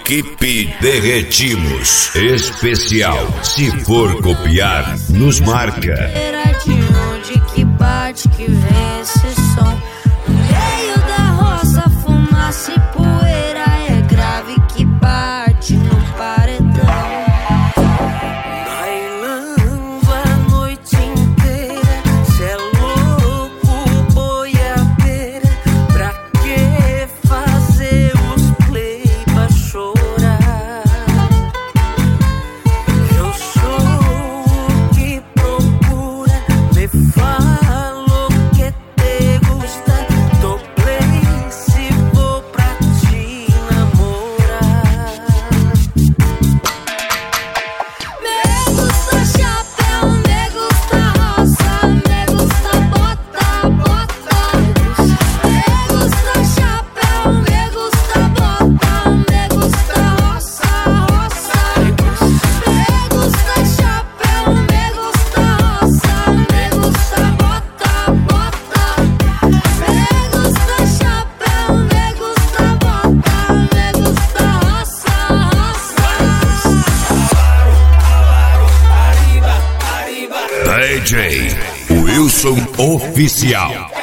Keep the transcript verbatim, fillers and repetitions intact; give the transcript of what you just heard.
Equipe Derretimos Especial. Se for copiar, nos marca. De onde que bate, que vem esse som? No meio da roça, fumaça e poeira. É grave que bate no paredão. Bailando a noite inteira, cê é louco, boiadeira. Pra que fazer os play pra chorar? Eu sou o que procura, me falo que te gusta. Dou play se vou pra te namorar. Me gusta chapéu, me gusta roça, me gusta bota, bota. Me gusta chapéu, me gusta bota, me gusta roça, roça. Me gusta chapéu, me gusta roça, me gusta bota, bota. Me gusta chapéu, me gusta bota, me gusta roça, roça. D J Wilson Oficial.